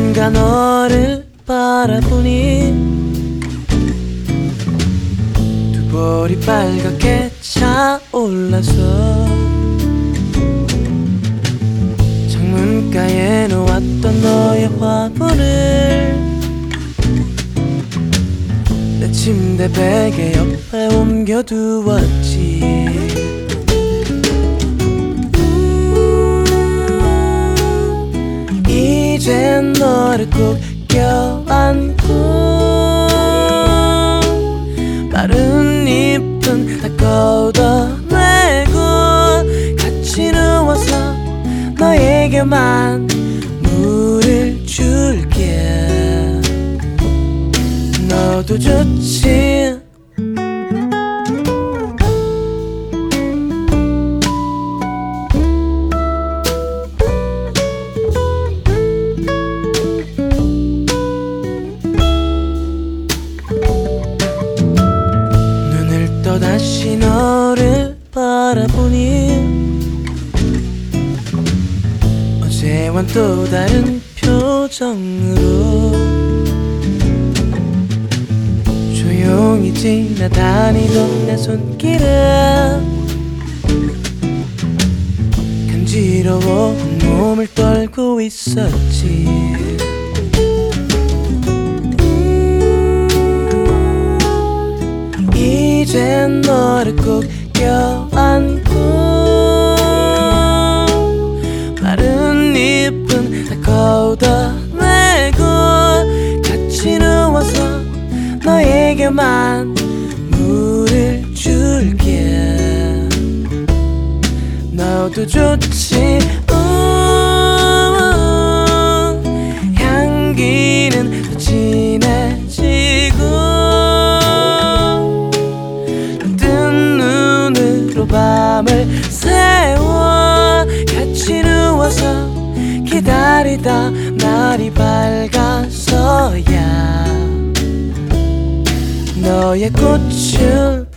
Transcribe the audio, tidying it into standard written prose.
어딘가 너를 바라보니 두 볼이 빨갛게 차올라서 창문가에 놓았던 너의 화분을 내 침대 베개 옆에 옮겨두었지. 이젠 너를 꼭 껴안고 마른 잎은 다 걷어내고 같이 누워서 너에게만 물을 줄게. 너도 좋지. 눈을 떠 다시 너를 바라보니 어제와는 또 다른 표정으로 조용히 지나다니던 내 손길에 간지러워 몸을 떨고 있었지. 이젠 너를 꼭 껴안고 마른 잎은 다 걷어내고 같이 누워서 너에게만 물을 줄게. 너도 좋지. 향기는 더 진해지고 뜬 눈으로 밤을 새워 같이 누워서 기다리다 날이 밝아서야 너의 꽃을